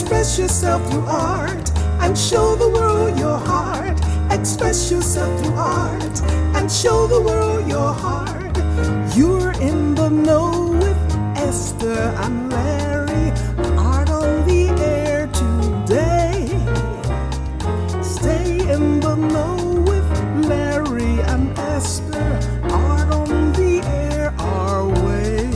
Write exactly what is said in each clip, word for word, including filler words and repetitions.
Express yourself through art and show the world your heart. Express yourself through art and show the world your heart. You're in the know with Esther and Larry. Art on the air today. Stay in the know with Larry and Esther. Art on the air our way.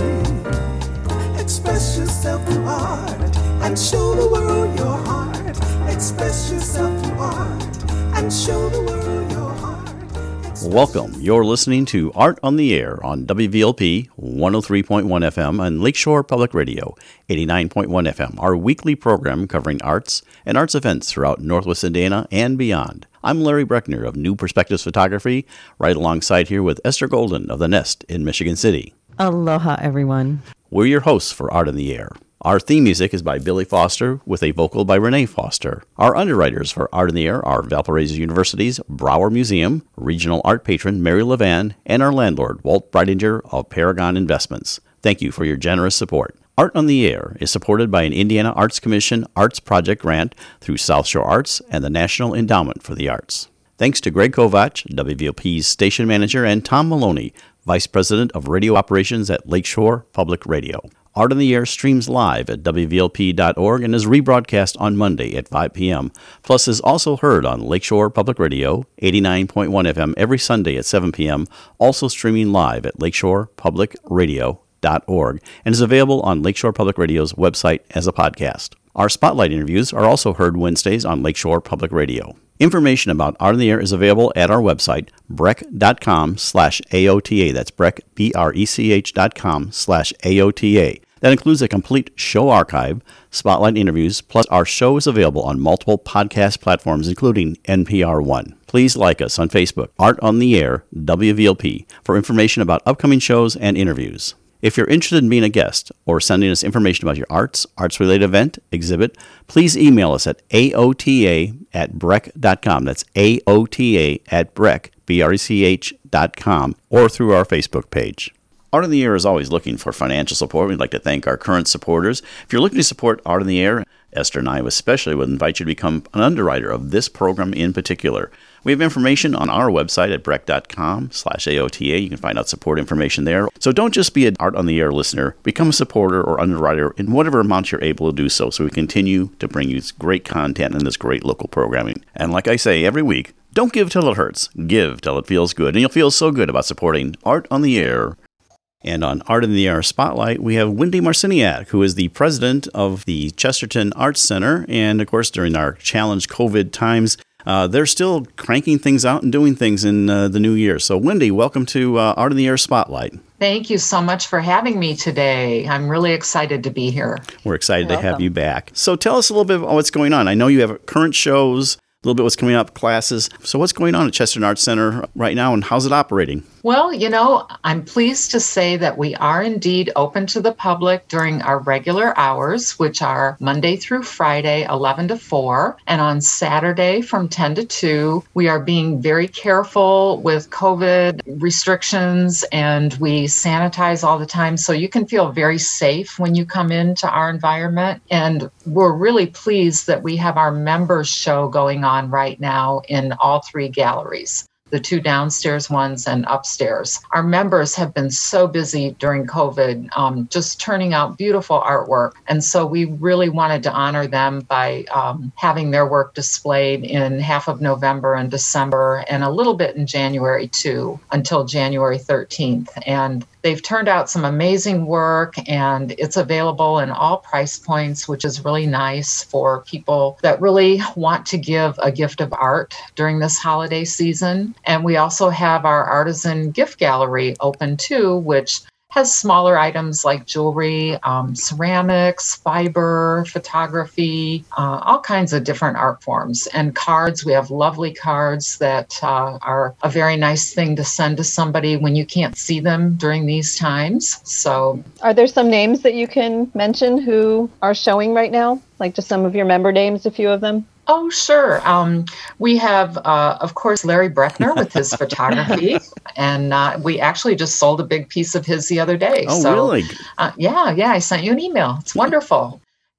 Express yourself through art and show the world your heart. Express yourself through art and show the world your heart. Express Welcome. You're listening to Art on the Air on W V L P one oh three point one F M and Lakeshore Public Radio eighty-nine point one F M, our weekly program covering arts and arts events throughout Northwest Indiana and beyond. I'm Larry Breckner of New Perspectives Photography, right alongside here with Esther Golden of The Nest in Michigan City. Aloha, everyone. We're your hosts for Art on the Air. Our theme music is by Billy Foster with a vocal by Renee Foster. Our underwriters for Art in the Air are Valparaiso University's Brower Museum, regional art patron Mary Levan, and our landlord Walt Breidinger of Paragon Investments. Thank you for your generous support. Art on the Air is supported by an Indiana Arts Commission Arts Project grant through South Shore Arts and the National Endowment for the Arts. Thanks to Greg Kovach, W V L P's station manager, and Tom Maloney, Vice President of Radio Operations at Lakeshore Public Radio. Art on the Air streams live at W V L P dot org and is rebroadcast on Monday at five p.m. Plus is also heard on Lakeshore Public Radio, eighty-nine point one F M every Sunday at seven p.m., also streaming live at lakeshore public radio dot org, and is available on Lakeshore Public Radio's website as a podcast. Our Spotlight interviews are also heard Wednesdays on Lakeshore Public Radio. Information about Art on the Air is available at our website, breck dot com slash A O T A. That's Breck, B R E C H dot com slash A O T A. That includes a complete show archive, Spotlight interviews, plus our show is available on multiple podcast platforms, including N P R One. Please like us on Facebook, Art on the Air, W V L P, for information about upcoming shows and interviews. If you're interested in being a guest or sending us information about your arts, arts-related event, exhibit, please email us at A O T A at breck dot com. That's A O T A at Breck, B R E C H dot com, or through our Facebook page. Art on the Air is always looking for financial support. We'd like to thank our current supporters. If you're looking to support Art on the Air, Esther and I especially would invite you to become an underwriter of this program in particular. We have information on our website at breck dot com slash A O T A. You can find out support information there. So don't just be an Art on the Air listener. Become a supporter or underwriter in whatever amount you're able to do so, so we continue to bring you great content and this great local programming. And like I say every week, don't give till it hurts. Give till it feels good. And you'll feel so good about supporting Art on the Air. And on Art in the Air Spotlight, we have Wendy Marciniak, who is the president of the Chesterton Arts Center. And, of course, during our challenged COVID times, uh, they're still cranking things out and doing things in uh, the new year. So, Wendy, welcome to uh, Art in the Air Spotlight. Thank you so much for having me today. I'm really excited to be here. We're excited You're to welcome. have you back. So tell us a little bit about what's going on. I know you have current shows, a little bit what's coming up, classes. So what's going on at Chesterton Arts Center right now, and how's it operating? Well, you know, I'm pleased to say that we are indeed open to the public during our regular hours, which are Monday through Friday, eleven to four, and on Saturday from ten to two. We are being very careful with COVID restrictions, and we sanitize all the time, so you can feel very safe when you come into our environment. And we're really pleased that we have our members show going on right now in all three galleries, the two downstairs ones and upstairs. Our members have been so busy during COVID, um, just turning out beautiful artwork. And so we really wanted to honor them by um, having their work displayed in half of November and December, and a little bit in January too, until January thirteenth. And they've turned out some amazing work, and it's available in all price points, which is really nice for people that really want to give a gift of art during this holiday season. And we also have our artisan gift gallery open too, which has smaller items like jewelry, um, ceramics, fiber, photography, uh, all kinds of different art forms. And cards, we have lovely cards that uh, are a very nice thing to send to somebody when you can't see them during these times. So, are there some names that you can mention who are showing right now? Like just some of your member names, a few of them? Oh, sure. Um, we have, uh, of course, Larry Breckner with his photography, and uh, we actually just sold a big piece of his the other day. Oh, so, really? Uh, yeah, yeah. I sent you an email. It's wonderful.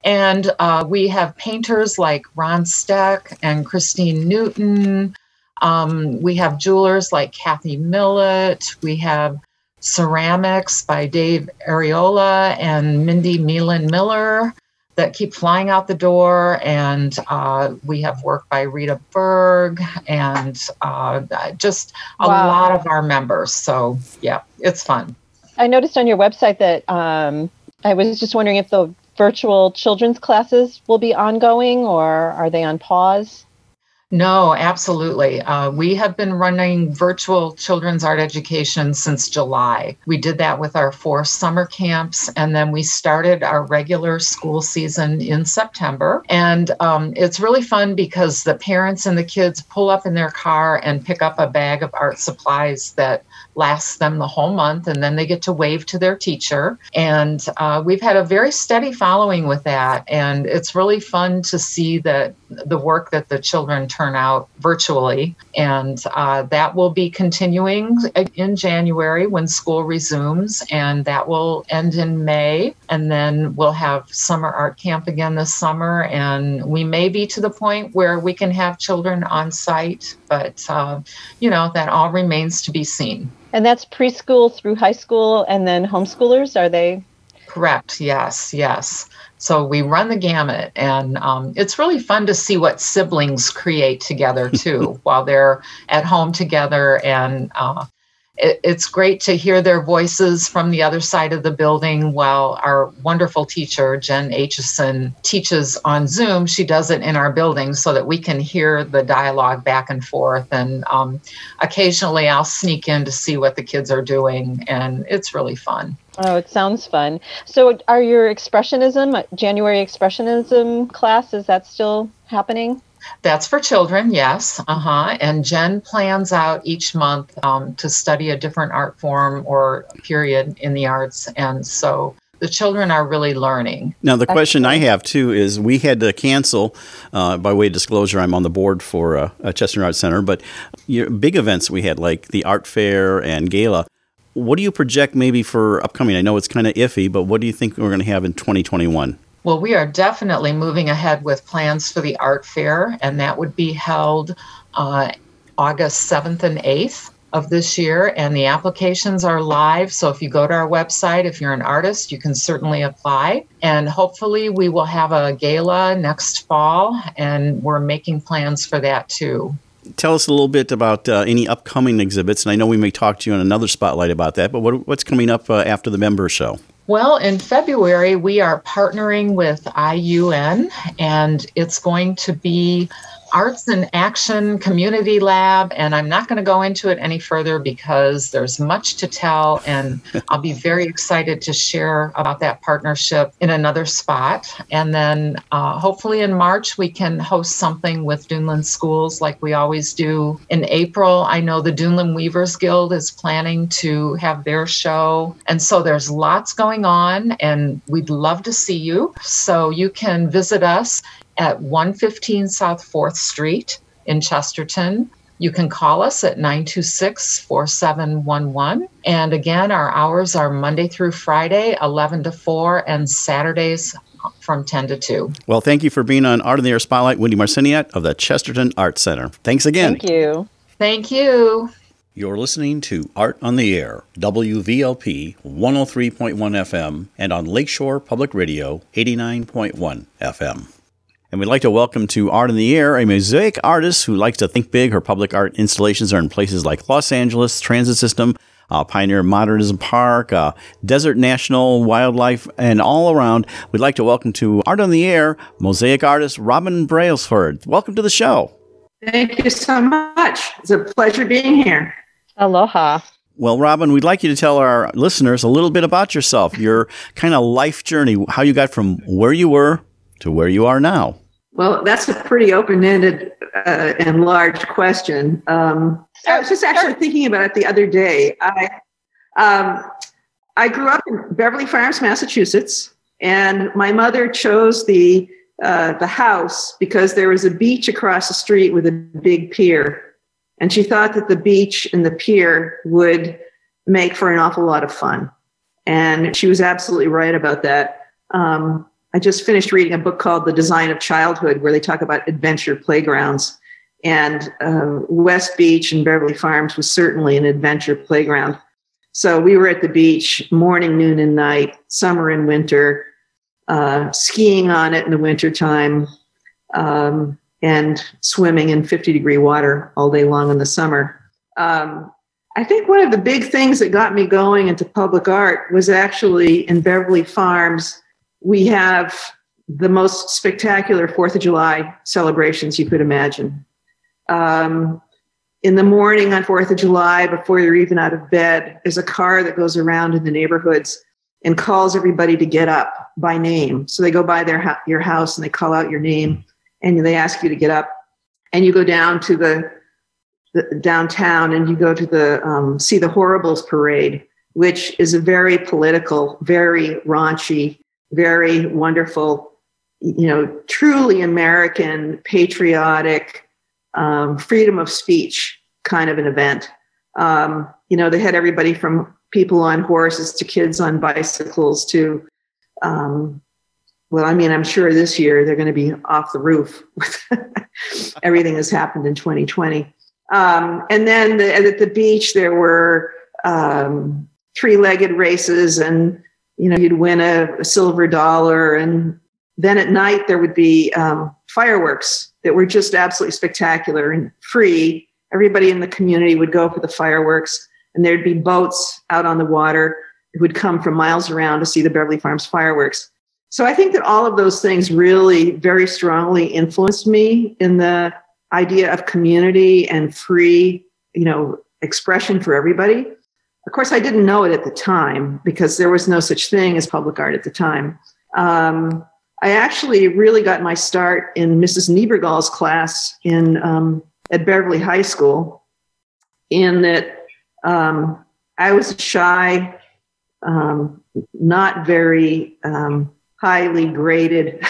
And uh, we have painters like Ron Steck and Christine Newton. Um, we have jewelers like Kathy Millett. We have ceramics by Dave Areola and Mindy Meelan Miller that keep flying out the door. And uh, we have work by Rita Berg and uh, just a Wow. lot of our members. So, yeah, it's fun. I noticed on your website that um, I was just wondering if the virtual children's classes will be ongoing, or are they on pause? No, absolutely. Uh, we have been running virtual children's art education since July. We did that with our four summer camps, and then we started our regular school season in September. And um, it's really fun because the parents and the kids pull up in their car and pick up a bag of art supplies that lasts them the whole month, and then they get to wave to their teacher. And uh, we've had a very steady following with that, and it's really fun to see that the work that the children turn out virtually. And uh, that will be continuing in January when school resumes, and that will end in May. And then we'll have summer art camp again this summer, and we may be to the point where we can have children on site, but uh, you know, that all remains to be seen. And that's preschool through high school, and then homeschoolers, are they? Correct. Yes, yes. So we run the gamut, and um, it's really fun to see what siblings create together too, while they're at home together. And uh, it, it's great to hear their voices from the other side of the building while our wonderful teacher, Jen Aitchison, teaches on Zoom. She does it in our building so that we can hear the dialogue back and forth. And um, occasionally I'll sneak in to see what the kids are doing, and it's really fun. Oh, it sounds fun. So are your expressionism, January expressionism class, is that still happening? That's for children, yes. Uh-huh. And Jen plans out each month um, to study a different art form or period in the arts. And so the children are really learning. Now, the question I have, too, is we had to cancel, uh, by way of disclosure, I'm on the board for uh, Chesterton Arts Center, but your big events we had, like the art fair and gala, what do you project maybe for upcoming? I know it's kind of iffy, but what do you think we're going to have in twenty twenty-one? Well, we are definitely moving ahead with plans for the art fair, and that would be held uh, August seventh and eighth of this year, and the applications are live. So if you go to our website, if you're an artist, you can certainly apply. And hopefully we will have a gala next fall, and we're making plans for that too. Tell us a little bit about uh, any upcoming exhibits, and I know we may talk to you in another spotlight about that, but what, what's coming up uh, after the member show? Well, in February, we are partnering with I U N, and it's going to be Arts in Action Community Lab, and I'm not going to go into it any further because there's much to tell, and I'll be very excited to share about that partnership in another spot. And then uh, hopefully in March, we can host something with Duneland Schools like we always do. In April, I know the Duneland Weavers Guild is planning to have their show, and so there's lots going on, and we'd love to see you. So you can visit us at one fifteen South fourth Street in Chesterton. You can call us at nine two six, four seven one one. And again, our hours are Monday through Friday, eleven to four, and Saturdays from ten to two. Well, thank you for being on Art in the Air Spotlight, Wendy Marciniak of the Chesterton Arts Center. Thanks again. Thank you. Thank you. You're listening to Art on the Air, W V L P one oh three point one F M, and on Lakeshore Public Radio, eighty-nine point one F M. And we'd like to welcome to Art in the Air a mosaic artist who likes to think big. Her public art installations are in places like Los Angeles Transit System, uh, Pioneer Modernism Park, uh, Desert National Wildlife, and all around. We'd like to welcome to Art on the Air mosaic artist Robin Brailsford. Welcome to the show. Thank you so much. It's a pleasure being here. Aloha. Well, Robin, we'd like you to tell our listeners a little bit about yourself, your kind of life journey, how you got from where you were to where you are now. Well, that's a pretty open-ended uh, and large question. Um, I was just actually thinking about it the other day. I um, I grew up in Beverly Farms, Massachusetts, and my mother chose the uh, the house because there was a beach across the street with a big pier, and she thought that the beach and the pier would make for an awful lot of fun, and she was absolutely right about that. Um, I just finished reading a book called The Design of Childhood, where they talk about adventure playgrounds. And uh, West Beach and Beverly Farms was certainly an adventure playground. So we were at the beach morning, noon, and night, summer and winter, uh, skiing on it in the wintertime, um, and swimming in fifty degree water all day long in the summer. Um, I think one of the big things that got me going into public art was actually in Beverly Farms. We have the most spectacular Fourth of July celebrations you could imagine. Um, in the morning on Fourth of July, before you're even out of bed, there's a car that goes around in the neighborhoods and calls everybody to get up by name. So they go by their your house and they call out your name and they ask you to get up. And you go down to the, the downtown and you go to the um, see the Horribles parade, which is a very political, very raunchy, very wonderful, you know, truly American, patriotic, Um, freedom of speech kind of an event. Um, you know, they had everybody from people on horses to kids on bicycles to, um, well, I mean, I'm sure this year they're going to be off the roof with everything that's happened in twenty twenty. Um, and then the, at the beach, there were um, three-legged races and, you know, you'd win a, a silver dollar. And then at night there would be um, fireworks that were just absolutely spectacular and free. Everybody in the community would go for the fireworks, and there'd be boats out on the water who would come from miles around to see the Beverly Farms fireworks. So I think that all of those things really very strongly influenced me in the idea of community and free, you know, expression for everybody. Of course, I didn't know it at the time because there was no such thing as public art at the time. Um, I actually really got my start in Missus Niebergall's class in um, at Beverly High School, in that um, I was a shy, um, not very um, highly graded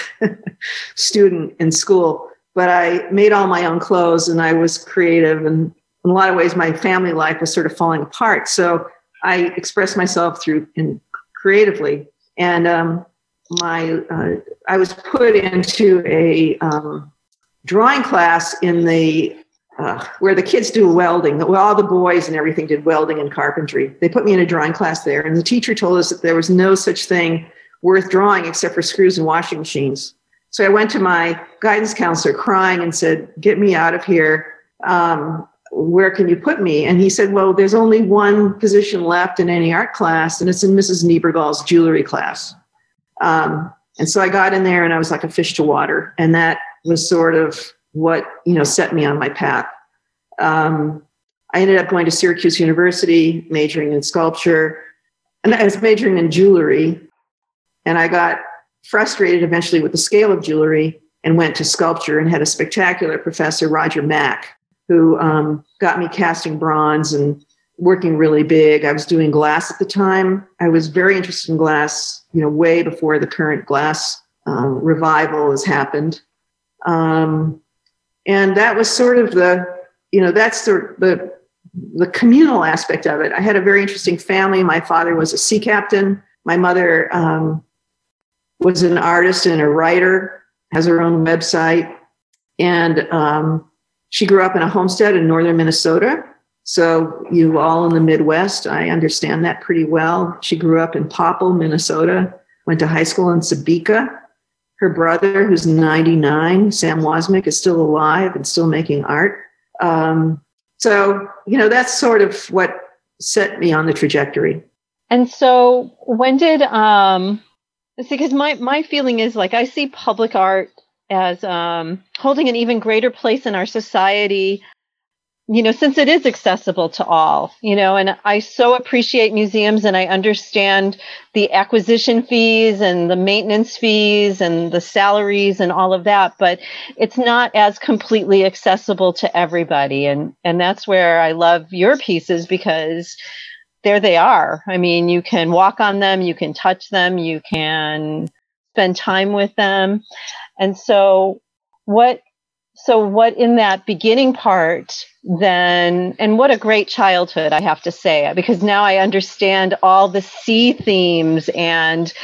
student in school, but I made all my own clothes and I was creative, and in a lot of ways my family life was sort of falling apart. So I expressed myself through in creatively, and um, my uh, I was put into a um, drawing class in the uh, where the kids do welding. Well, all the boys and everything did welding and carpentry. They put me in a drawing class there, and the teacher told us that there was no such thing worth drawing except for screws and washing machines. So I went to my guidance counselor crying and said, "Get me out of here. Um, where can you put me?" And he said, "Well, there's only one position left in any art class, and it's in Missus Niebergall's jewelry class." Um, and so I got in there and I was like a fish to water. And that was sort of what, you know, set me on my path. Um, I ended up going to Syracuse University, majoring in sculpture, and I was majoring in jewelry. And I got frustrated eventually with the scale of jewelry and went to sculpture and had a spectacular professor, Roger Mack, who um, got me casting bronze and working really big. I was doing glass at the time. I was very interested in glass, you know, way before the current glass um, revival has happened. Um, and that was sort of the, you know, that's the, the, the communal aspect of it. I had a very interesting family. My father was a sea captain. My mother um, was an artist and a writer, has her own website. And um, she grew up in a homestead in northern Minnesota. So you all in the Midwest, I understand that pretty well. She grew up in Popple, Minnesota, went to high school in Sebeka. Her brother, who's ninety-nine, Sam Wozniak, is still alive and still making art. Um, so, you know, that's sort of what set me on the trajectory. And so when did, um, because my, my feeling is like I see public art as um, holding an even greater place in our society, you know, since it is accessible to all, you know, and I so appreciate museums and I understand the acquisition fees and the maintenance fees and the salaries and all of that, but it's not as completely accessible to everybody. And, and that's where I love your pieces, because there they are. I mean, you can walk on them, you can touch them, you can spend time with them. And so what, so what in that beginning part then, and what a great childhood, I have to say, because now I understand all the sea themes and,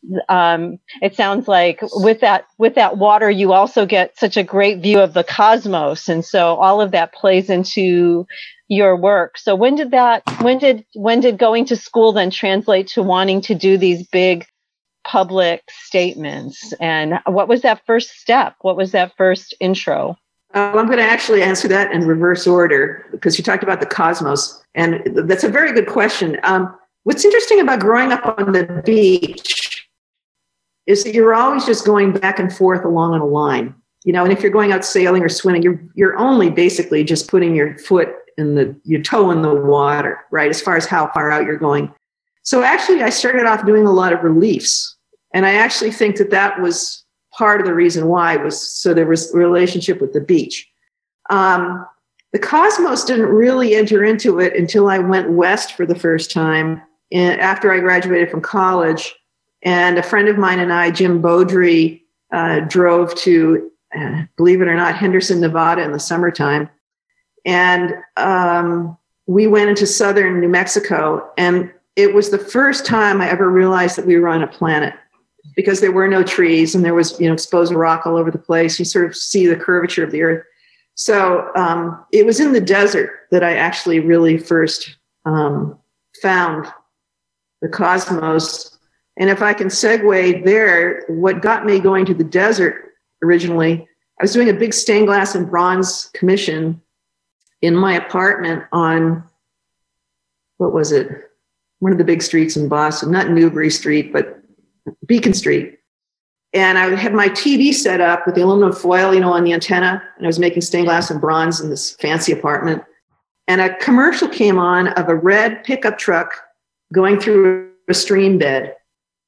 um, it sounds like with that with that water, you also get such a great view of the cosmos, and so all of that plays into your work. So when did that when did when did going to school then translate to wanting to do these big public statements? And what was that first step? What was that first intro? Uh, I'm going to actually answer that in reverse order, because you talked about the cosmos, and that's a very good question. Um, what's interesting about growing up on the beach is that you're always just going back and forth along on a line, you know. And if you're going out sailing or swimming, you're you're only basically just putting your foot in the your toe in the water, right? As far as how far out you're going. So actually, I started off doing a lot of reliefs, and I actually think that that was part of the reason why was so there was a relationship with the beach. Um, the cosmos didn't really enter into it until I went west for the first time in, after I graduated from college. And a friend of mine and I, Jim Beaudry, uh, drove to, uh, believe it or not, Henderson, Nevada in the summertime. And um, we went into southern New Mexico. And it was the first time I ever realized that we were on a planet, because there were no trees and there was, you know, exposed rock all over the place. You sort of see the curvature of the earth. So um, it was in the desert that I actually really first um, found the cosmos. And if I can segue there, what got me going to the desert originally, I was doing a big stained glass and bronze commission in my apartment on, what was it? One of the big streets in Boston, not Newbury Street, but Beacon Street. And I had my T V set up with the aluminum foil, you know, on the antenna. And I was making stained glass and bronze in this fancy apartment. And a commercial came on of a red pickup truck going through a stream bed.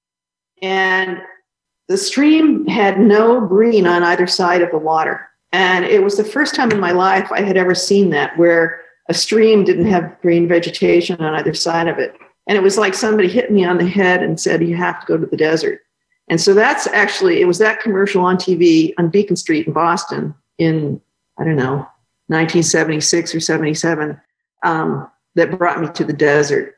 And the stream had no green on either side of the water. And it was the first time in my life I had ever seen that, where a stream didn't have green vegetation on either side of it. And it was like somebody hit me on the head and said, you have to go to the desert. And so that's actually, it was that commercial on T V on Beacon Street in Boston in, I don't know, nineteen seventy-six or seventy-seven, um, that brought me to the desert.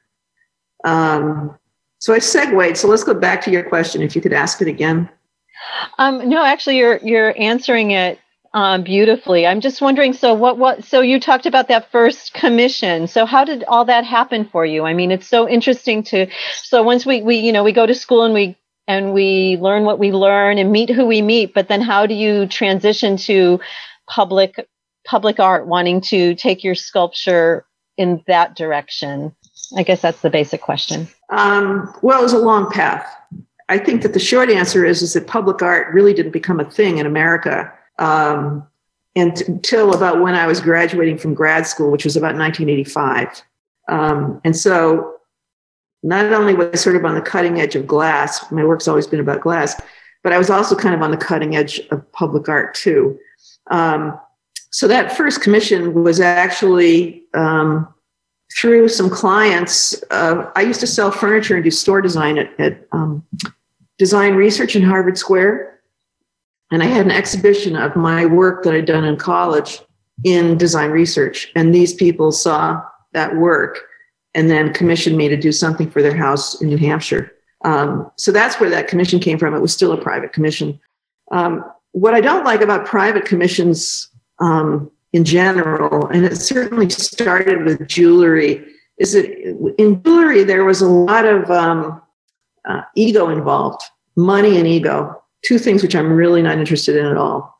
Um, so I segued. So let's go back to your question, if you could ask it again. Um, no, actually, you're you're answering it Um, beautifully. I'm just wondering, so what, what, so you talked about that first commission. So how did all that happen for you? I mean, it's so interesting to, so once we, we, you know, we go to school and we, and we learn what we learn and meet who we meet, but then how do you transition to public, public art, wanting to take your sculpture in that direction? I guess that's the basic question. Um, well, it was a long path. I think that the short answer is, is that public art really didn't become a thing in America Um, and until about when I was graduating from grad school, which was about nineteen eighty-five. Um, and so not only was I sort of on the cutting edge of glass, my work's always been about glass, but I was also kind of on the cutting edge of public art too. Um, so that first commission was actually um, through some clients. Uh, I used to sell furniture and do store design at, at um, Design Research in Harvard Square. And I had an exhibition of my work that I'd done in college in Design Research. And these people saw that work and then commissioned me to do something for their house in New Hampshire. Um, so that's where that commission came from. It was still a private commission. Um, what I don't like about private commissions um, in general, and it certainly started with jewelry, is that in jewelry, there was a lot of um, uh, ego involved, money and ego. Two things which I'm really not interested in at all.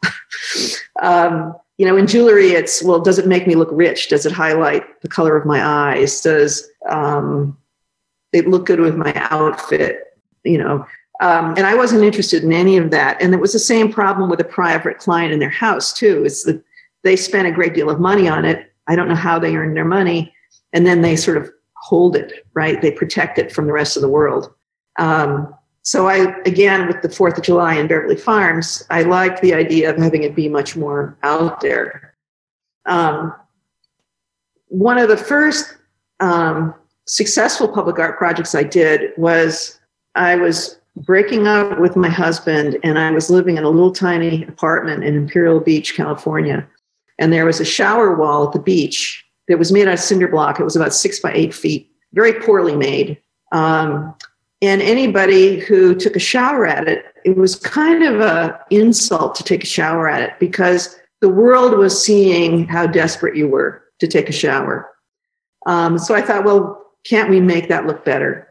um, you know, in jewelry, it's, well, does it make me look rich? Does it highlight the color of my eyes? Does um, it look good with my outfit? You know, um, and I wasn't interested in any of that. And it was the same problem with a private client in their house too. It's that they spent a great deal of money on it. I don't know how they earn their money. And then they sort of hold it, right? They protect it from the rest of the world. Um, So I, again, with the fourth of July in Beverly Farms, I liked the idea of having it be much more out there. Um, one of the first um, successful public art projects I did was I was breaking up with my husband, and I was living in a little tiny apartment in Imperial Beach, California. And there was a shower wall at the beach that was made out of cinder block. It was about six by eight feet, very poorly made. Um, And anybody who took a shower at it, it was kind of an insult to take a shower at it because the world was seeing how desperate you were to take a shower. Um, so I thought, well, can't we make that look better?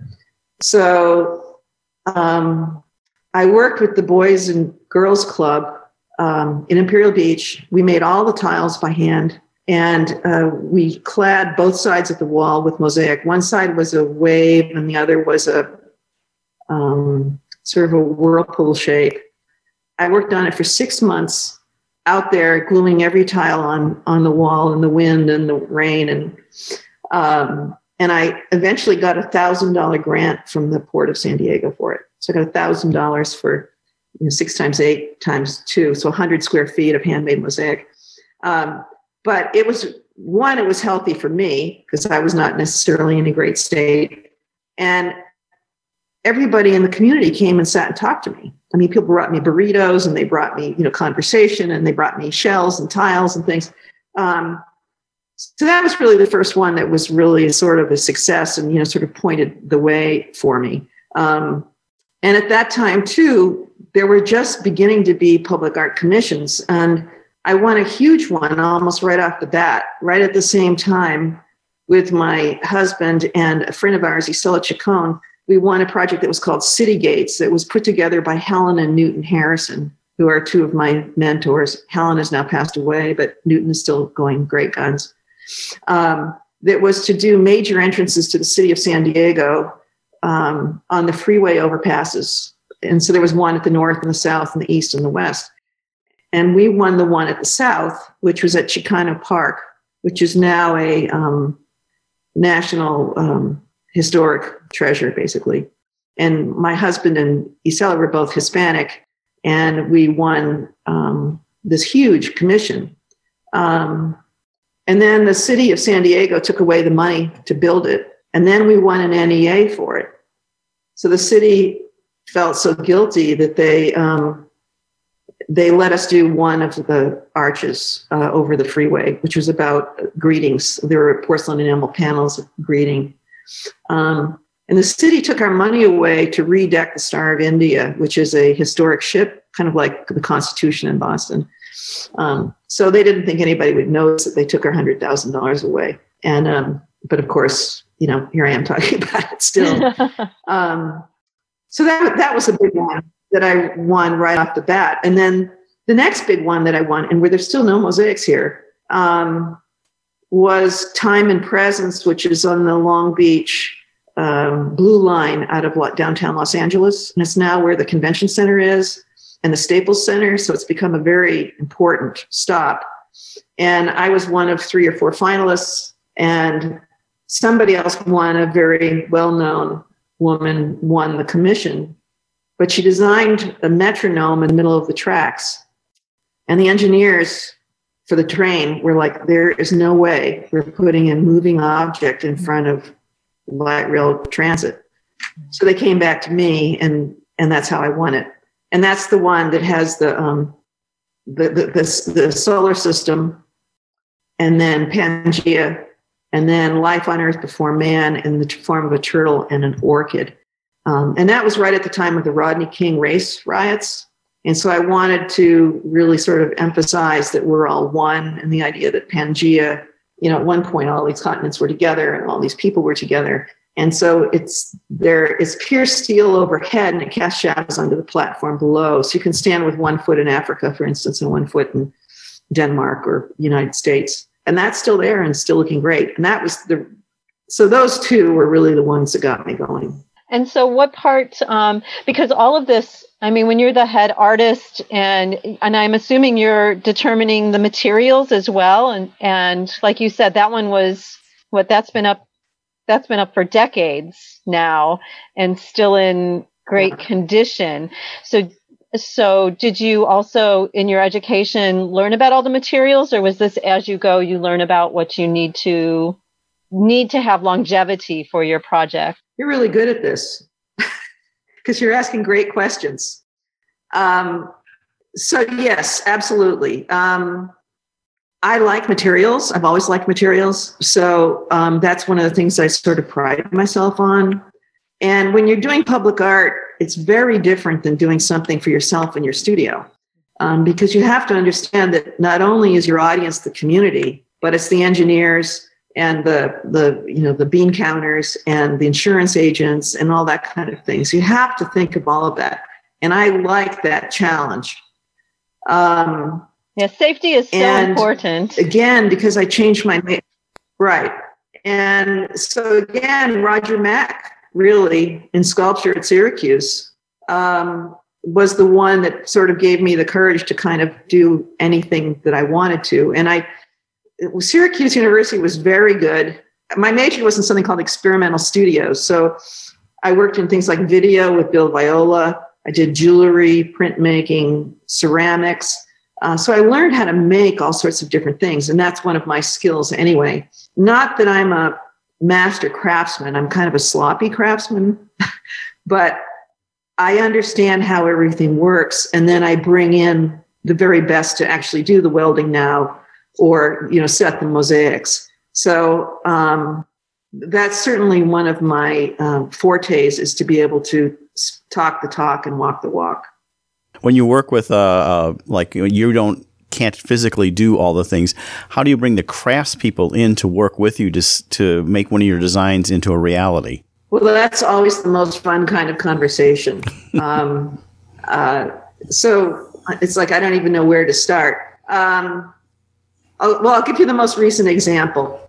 So um, I worked with the Boys and Girls Club um, in Imperial Beach. We made all the tiles by hand, and uh, we clad both sides of the wall with mosaic. One side was a wave, and the other was a um, sort of a whirlpool shape. I worked on it for six months out there, gluing every tile on on the wall in the wind and the rain, and um, and I eventually got a thousand dollar grant from the Port of San Diego for it. So I got a thousand dollars for you know, six times eight times two, so a hundred square feet of handmade mosaic. Um, but it was one, it was healthy for me because I was not necessarily in a great state, and everybody in the community came and sat and talked to me. I mean, people brought me burritos and they brought me, you know, conversation, and they brought me shells and tiles and things. Um, so that was really the first one that was really sort of a success and, you know, sort of pointed the way for me. Um, and at that time, too, there were just beginning to be public art commissions. And I won a huge one almost right off the bat, right at the same time with my husband and a friend of ours, Isela Chacon. We won a project that was called City Gates that was put together by Helen and Newton Harrison, who are two of my mentors. Helen has now passed away, but Newton is still going great guns. Um, that was to do major entrances to the city of San Diego um, on the freeway overpasses. And so there was one at the north and the south and the east and the west. And we won the one at the south, which was at Chicano Park, which is now a um, national um, historic treasure, basically. And my husband and Isela were both Hispanic, and we won um, this huge commission. Um, and then the city of San Diego took away the money to build it, and then we won an N E A for it. So the city felt so guilty that they um, they let us do one of the arches uh, over the freeway, which was about greetings. There were porcelain enamel panels of greeting. Um, and the city took our money away to redeck the Star of India, which is a historic ship, kind of like the Constitution in Boston. Um, so they didn't think anybody would notice that they took our one hundred thousand dollars away. And, um, but of course, you know, here I am talking about it still. um, so that, that was a big one that I won right off the bat. And then the next big one that I won, and where there's still no mosaics here, um, was Time and Presence, which is on the Long Beach um, Blue Line out of what, downtown Los Angeles. And it's now where the convention center is and the Staples Center. So it's become a very important stop. And I was one of three or four finalists, and somebody else won, a very well-known woman won the commission, but she designed a metronome in the middle of the tracks. And the engineers for the train were like, there is no way we're putting a moving object in front of light rail transit. So they came back to me, and and that's how I won it. And that's the one that has the um the the the, the solar system, and then Pangea, and then life on Earth before man in the form of a turtle and an orchid. Um, and that was right at the time of the Rodney King race riots. And so I wanted to really sort of emphasize that we're all one, and the idea that Pangea, you know, at one point all these continents were together and all these people were together. And so it's there is pure steel overhead, and it casts shadows onto the platform below. So you can stand with one foot in Africa, for instance, and one foot in Denmark or United States. And that's still there and still looking great. And that was the, so those two were really the ones that got me going. And so what part, um, because all of this, I mean, when you're the head artist, and and I'm assuming you're determining the materials as well. And, and like you said, that one was what that's been up, that's been up for decades now and still in great yeah. condition. So, so did you also in your education learn about all the materials, or was this as you go, you learn about what you need to need to have longevity for your project? You're really good at this because you're asking great questions. Um, so yes, absolutely. Um, I like materials. I've always liked materials. So um, that's one of the things I sort of pride myself on. And when you're doing public art, it's very different than doing something for yourself in your studio, um, because you have to understand that not only is your audience the community, but it's the engineers and the the you know the bean counters and the insurance agents and all that kind of thing. So you have to think of all of that, and I like that challenge. Um, yeah, safety is so important. Again, because I changed my right, and so again, Roger Mack, really, in sculpture at Syracuse, um, was the one that sort of gave me the courage to kind of do anything that I wanted to. And I, Syracuse University was very good. My major was in something called experimental studios. So I worked in things like video with Bill Viola. I did jewelry, printmaking, ceramics. Uh, so I learned how to make all sorts of different things. And that's one of my skills anyway. Not that I'm a master craftsman. I'm kind of a sloppy craftsman, but I understand how everything works. And then I bring in the very best to actually do the welding now, or, you know, set the mosaics. So um, that's certainly one of my um, fortes, is to be able to talk the talk and walk the walk. When you work with, uh, uh, like, you don't can't physically do all the things, how do you bring the craftspeople in to work with you to to make one of your designs into a reality? Well, that's always the most fun kind of conversation. um, uh, so it's like I don't even know where to start. Um, I'll, well, I'll give you the most recent example.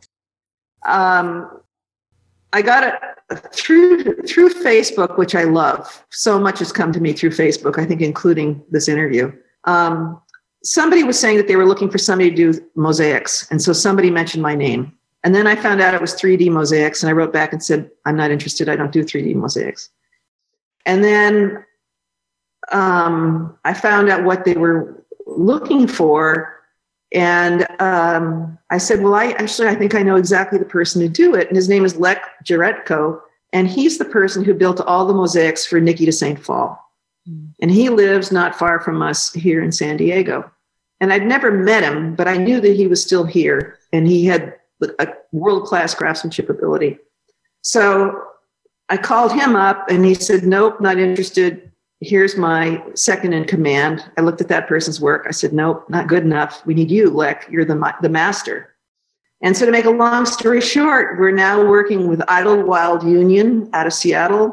Um, I got it through through Facebook, which I love. So much has come to me through Facebook, I think, including this interview. Um, somebody was saying that they were looking for somebody to do mosaics. And so somebody mentioned my name. And then I found out it was three D mosaics. And I wrote back and said, I'm not interested. I don't do three D mosaics. And then um, I found out what they were looking for. And um, I said, well, I actually, I think I know exactly the person to do it. And his name is Lech Jaretko. And he's the person who built all the mosaics for Nikki de Saint Phalle. And he lives not far from us here in San Diego. And I'd never met him, but I knew that he was still here and he had a world-class craftsmanship ability. So I called him up and he said, nope, not interested. Here's my second in command. I looked at that person's work. I said, nope, not good enough. We need you, Lech. You're the, the master. And so to make a long story short, we're now working with Idlewild Union out of Seattle.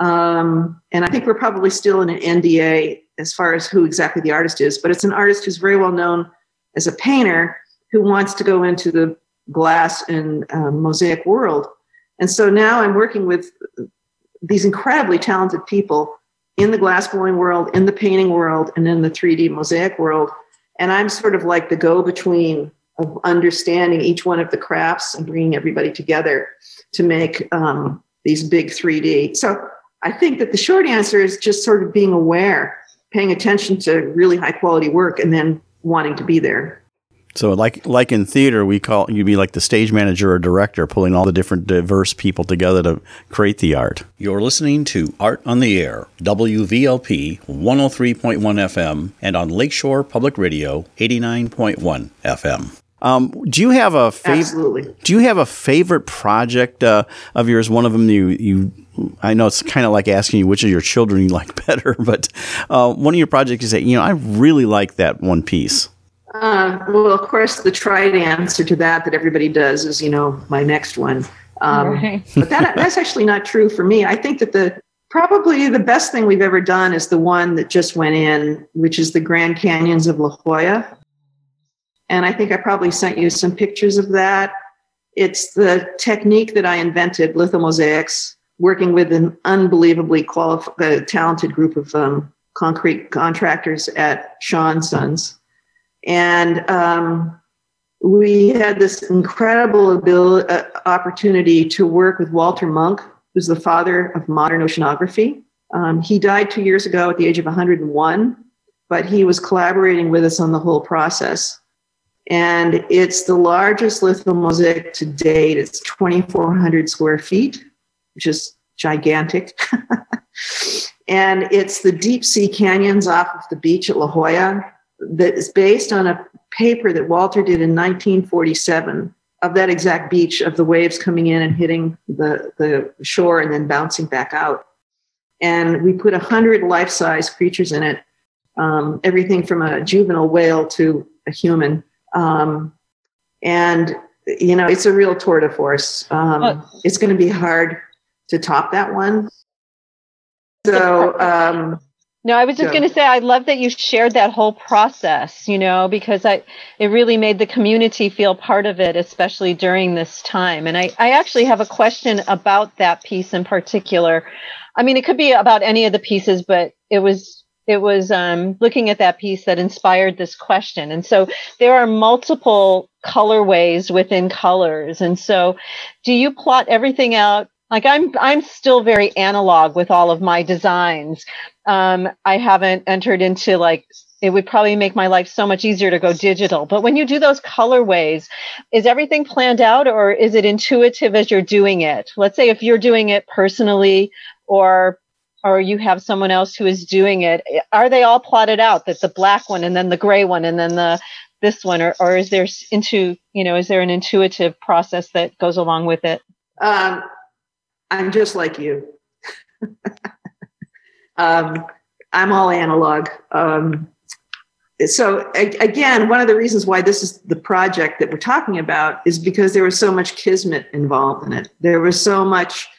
Um, and I think we're probably still in an N D A as far as who exactly the artist is, but it's an artist who's very well known as a painter who wants to go into the glass and um, mosaic world. And so now I'm working with these incredibly talented people in the glass blowing world, in the painting world, and in the three D mosaic world. And I'm sort of like the go-between of understanding each one of the crafts and bringing everybody together to make um, these big three D. So I think that the short answer is just sort of being aware, paying attention to really high quality work, and then wanting to be there. So like like in theater, we call you'd be like the stage manager or director, pulling all the different diverse people together to create the art. You're listening to Art on the Air, W V L P one oh three point one F M, and on Lakeshore Public Radio eighty-nine point one F M. Um, do you have a fav- Absolutely. Do you have a favorite project uh, of yours? One of them you you. I know it's kind of like asking you which of your children you like better, but uh, one of your projects you say, you know, I really like that one piece. Uh, well, of course, the tried answer to that that everybody does is, you know, my next one. Um, right. But that, that's actually not true for me. I think that the probably the best thing we've ever done is the one that just went in, which is the Grand Canyons of La Jolla. And I think I probably sent you some pictures of that. It's the technique that I invented, lithomosaics, working with an unbelievably qualified, uh, talented group of um, concrete contractors at Shaw and Sons. And um, we had this incredible ability, uh, opportunity to work with Walter Munk, who's the father of modern oceanography. Um, he died two years ago at the age of one hundred and one, but he was collaborating with us on the whole process. And it's the largest lithomosaic to date. It's twenty-four hundred square feet, which is gigantic. And it's the deep sea canyons off of the beach at La Jolla that is based on a paper that Walter did in nineteen forty-seven of that exact beach, of the waves coming in and hitting the, the shore and then bouncing back out. And we put a hundred life-size creatures in it, um, everything from a juvenile whale to a human. Um, and, you know, it's a real tour de force. Um, oh. It's going to be hard to top that one. So, um, no, I was just so. going to say, I love that you shared that whole process, you know, because I, it really made the community feel part of it, especially during this time. And I, I actually have a question about that piece in particular. I mean, it could be about any of the pieces, but it was, it was um, looking at that piece that inspired this question. And so there are multiple colorways within colors. And so do you plot everything out? Like I'm, I'm still very analog with all of my designs. Um, I haven't entered into like, it would probably make my life so much easier to go digital. But when you do those colorways, is everything planned out or is it intuitive as you're doing it? Let's say if you're doing it personally or, or you have someone else who is doing it, are they all plotted out that the black one and then the gray one and then the, this one, or, or is there into, you know, is there an intuitive process that goes along with it? Um, I'm just like you. um, I'm all analog. Um, so a- again, one of the reasons why this is the project that we're talking about is because there was so much kismet involved in it. There was so much,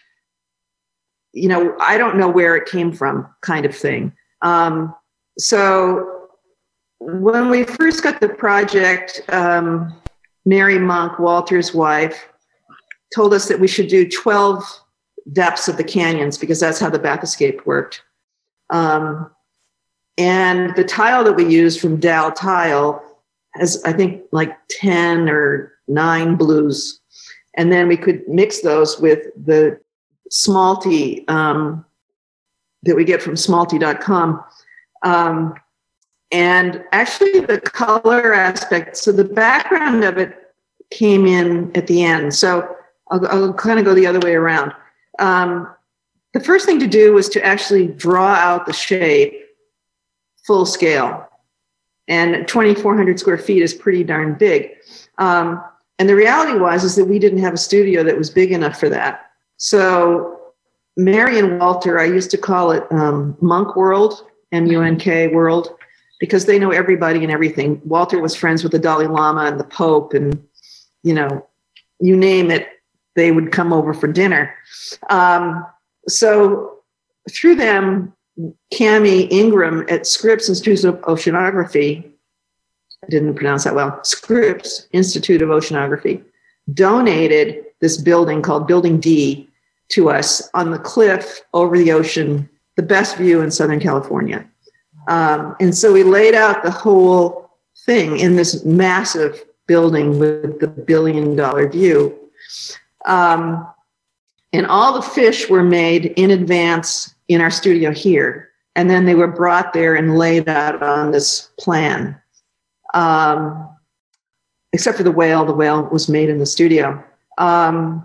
you know, I don't know where it came from kind of thing. Um, so when we first got the project, um, Mary Monk, Walter's wife, told us that we should do twelve depths of the canyons because that's how the Bathyscape worked. Um, and the tile that we used from Dal Tile has, I think, like ten or nine blues. And then we could mix those with the Smalty um, that we get from smalty dot com. Um, and actually the color aspect, so the background of it came in at the end. So I'll, I'll kind of go the other way around. Um, the first thing to do was to actually draw out the shape full scale. And twenty-four hundred square feet is pretty darn big. Um, and the reality was is that we didn't have a studio that was big enough for that. So Mary and Walter, I used to call it um, Monk World, M U N K World, because they know everybody and everything. Walter was friends with the Dalai Lama and the Pope and, you know, you name it, they would come over for dinner. Um, so through them, Cami Ingram at Scripps Institute of Oceanography, I didn't pronounce that well, Scripps Institute of Oceanography, donated this building called Building D to us on the cliff over the ocean, the best view in Southern California. Um, and so we laid out the whole thing in this massive building with the billion dollar view. Um, and all the fish were made in advance in our studio here. And then they were brought there and laid out on this plan. Um, except for the whale, the whale was made in the studio. Um,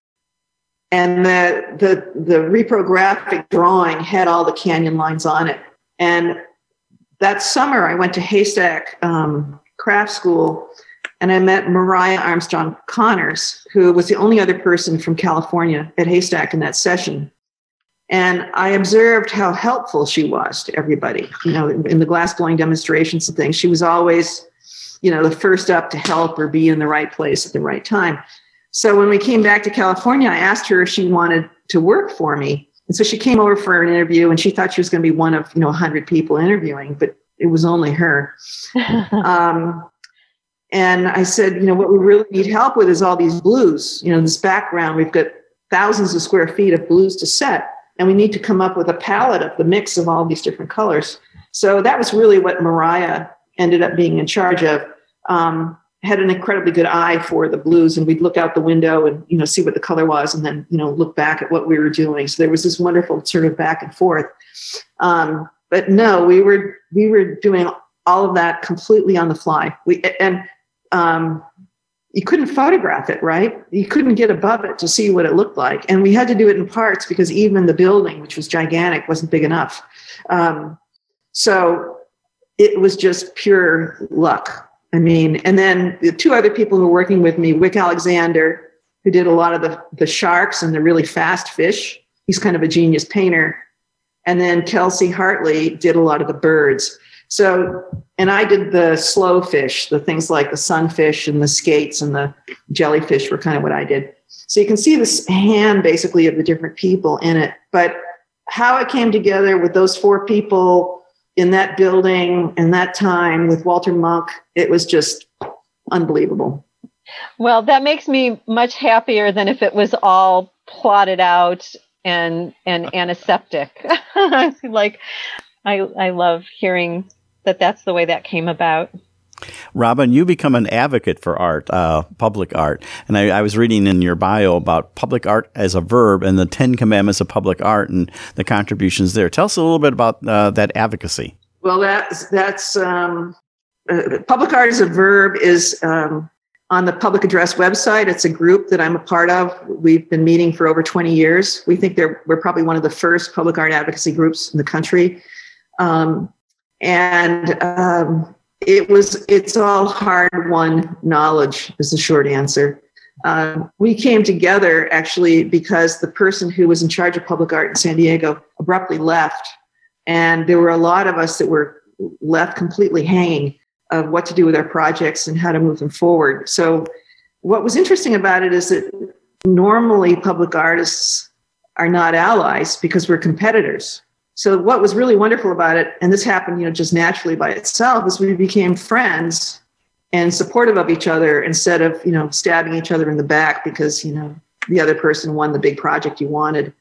and the, the, the reprographic drawing had all the canyon lines on it. And that summer I went to Haystack um, Craft School and I met Mariah Armstrong Connors, who was the only other person from California at Haystack in that session. And I observed how helpful she was to everybody, you know, in, in the glass blowing demonstrations and things. She was always, you know, the first up to help or be in the right place at the right time. So when we came back to California, I asked her if she wanted to work for me. And so she came over for an interview and she thought she was going to be one of, you know, a hundred people interviewing, but it was only her. um, and I said, you know, what we really need help with is all these blues, you know, this background. We've got thousands of square feet of blues to set, and we need to come up with a palette of the mix of all these different colors. So that was really what Mariah ended up being in charge of. Um, had an incredibly good eye for the blues, and we'd look out the window and, you know, see what the color was and then, you know, look back at what we were doing. So there was this wonderful sort of back and forth. Um, but no, we were, we were doing all of that completely on the fly. We, and um, you couldn't photograph it, right? You couldn't get above it to see what it looked like. And we had to do it in parts because even the building, which was gigantic, wasn't big enough. Um, so it was just pure luck. I mean, and then the two other people who were working with me, Wick Alexander, who did a lot of the, the sharks and the really fast fish. He's kind of a genius painter. And then Kelsey Hartley did a lot of the birds. So, and I did the slow fish, the things like the sunfish and the skates and the jellyfish were kind of what I did. So you can see this hand basically of the different people in it. But how it came together with those four people in that building and that time with Walter Munk, it was just unbelievable. Well, that makes me much happier than if it was all plotted out and and antiseptic. Like, I I love hearing that that's the way that came about. Robin, you become an advocate for art, uh, public art. And I, I was reading in your bio about public art as a verb and the Ten Commandments of public art and the contributions there. Tell us a little bit about uh, that advocacy. Well, that's, that's um, uh, public art as a verb is um, on the Public Address website. It's a group that I'm a part of. We've been meeting for over twenty years. We think they're, we're probably one of the first public art advocacy groups in the country. Um, and um, It was, it's all hard-won knowledge is the short answer. Um, we came together actually because the person who was in charge of public art in San Diego abruptly left. And there were a lot of us that were left completely hanging of what to do with our projects and how to move them forward. So what was interesting about it is that normally public artists are not allies because we're competitors. So what was really wonderful about it, and this happened, you know, just naturally by itself, is we became friends and supportive of each other instead of, you know, stabbing each other in the back because, you know, the other person won the big project you wanted.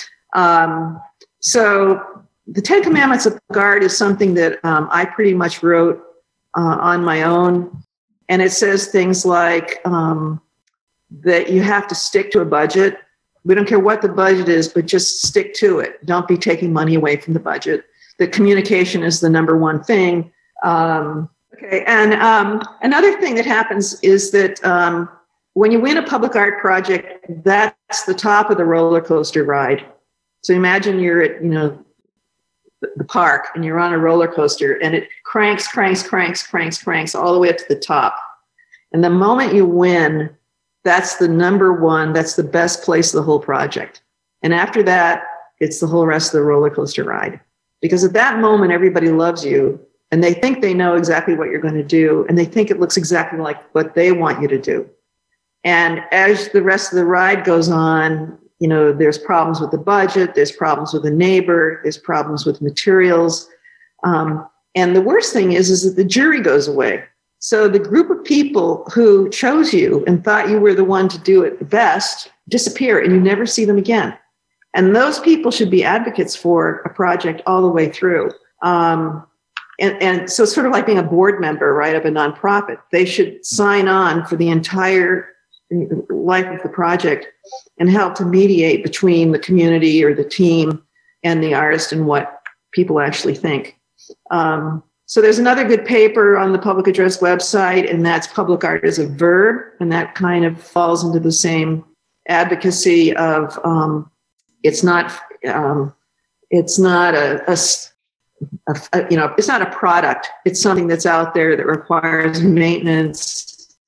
Um, so the Ten Commandments of art is something that um, I pretty much wrote uh, on my own. And it says things like um, that you have to stick to a budget. We don't care what the budget is, but just stick to it. Don't be taking money away from the budget. The communication is the number one thing. Um, okay, and um, another thing that happens is that um, when you win a public art project, that's the top of the roller coaster ride. So imagine you're at, you know, the, the park and you're on a roller coaster and it cranks, cranks, cranks, cranks, cranks all the way up to the top. And the moment you win, that's the number one, that's the best place of the whole project. And after that, it's the whole rest of the roller coaster ride. Because at that moment, everybody loves you and they think they know exactly what you're going to do. And they think it looks exactly like what they want you to do. And as the rest of the ride goes on, you know, there's problems with the budget, there's problems with the neighbor, there's problems with materials. Um, and the worst thing is, is that the jury goes away. So the group of people who chose you and thought you were the one to do it the best disappear and you never see them again. And those people should be advocates for a project all the way through. Um, and, and so it's sort of like being a board member, right, of a nonprofit. They should sign on for the entire life of the project and help to mediate between the community or the team and the artist and what people actually think. Um, So there's another good paper on the Public Address website, and that's Public Art as a Verb, and that kind of falls into the same advocacy of um, it's not um, it's not a, a, a you know it's not a product. It's something that's out there that requires maintenance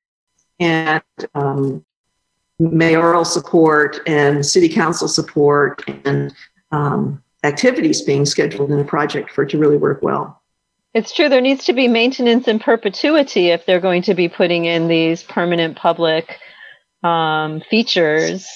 and um, mayoral support and city council support and um, activities being scheduled in a project for it to really work well. It's true. There needs to be maintenance in perpetuity if they're going to be putting in these permanent public um, features.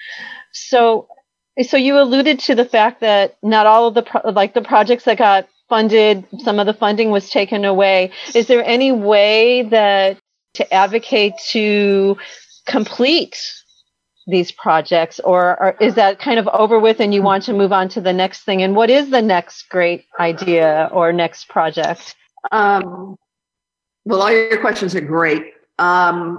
So, so you alluded to the fact that not all of the pro- like the projects that got funded, some of the funding was taken away. Is there any way that to advocate to complete these projects, or, or is that kind of over with and you want to move on to the next thing? And what is the next great idea or next project? Um, well, all your questions are great. Um,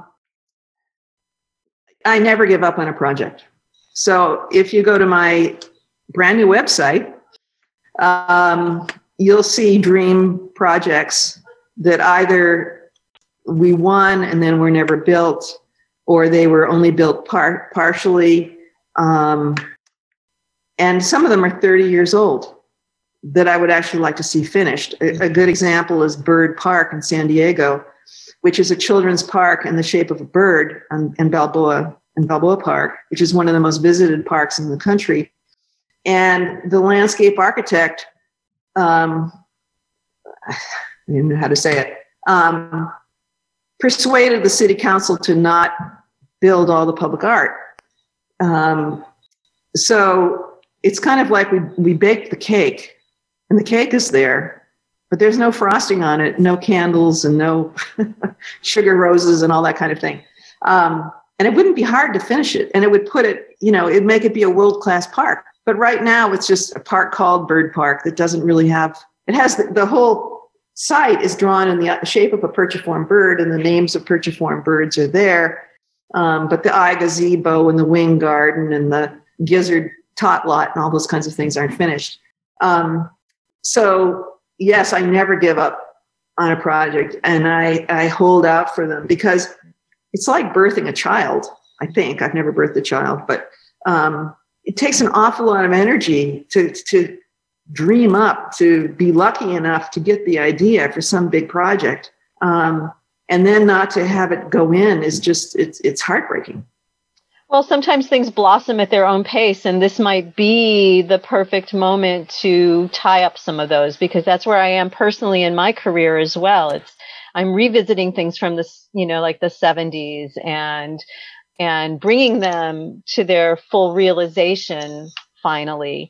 I never give up on a project. So if you go to my brand new website, um, you'll see dream projects that either we won and then were never built, or they were only built par- partially. Um, and some of them are thirty years old that I would actually like to see finished. A, a good example is Bird Park in San Diego. which is a children's park in the shape of a bird in, in Balboa, in Balboa Park, which is one of the most visited parks in the country. And the landscape architect, um, I don't know how to say it, um, persuaded the city council to not build all the public art. Um, so it's kind of like we, we baked the cake, and the cake is there, but there's no frosting on it, no candles and no sugar roses and all that kind of thing. Um, and it wouldn't be hard to finish it. And it would put it, you know, it'd make it be a world-class park. But right now it's just a park called Bird Park that doesn't really have, it has the, the whole site is drawn in the shape of a perchiform bird, and the names of perchiform birds are there. Um, but the eye gazebo and the wing garden and the gizzard tot lot and all those kinds of things aren't finished. Um, so yes, I never give up on a project, and I, I hold out for them because it's like birthing a child. I think I've never birthed a child, but um, it takes an awful lot of energy to, to dream up, to be lucky enough to get the idea for some big project. Um, and then not to have it go in is just, it's, it's heartbreaking. Well, sometimes things blossom at their own pace, and this might be the perfect moment to tie up some of those, because that's where I am personally in my career as well. It's, I'm revisiting things from this, you know, like the seventies and, and bringing them to their full realization finally.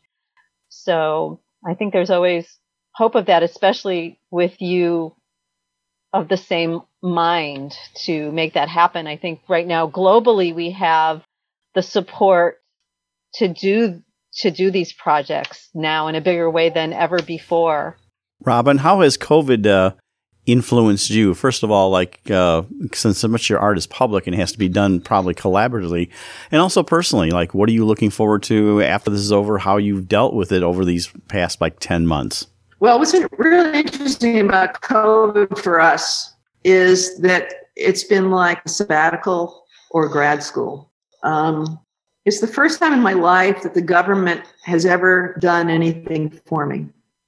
So I think there's always hope of that, especially with you of the same mind to make that happen. I think right now globally we have the support to do to do these projects now in a bigger way than ever before. Robin, how has COVID uh, influenced you? First of all, like uh, since so much of your art is public and has to be done probably collaboratively, and also personally, like what are you looking forward to after this is over? How you've dealt with it over these past like ten months? Well, what's really interesting about COVID for us is that it's been like a sabbatical or grad school. Um, it's the first time in my life that the government has ever done anything for me.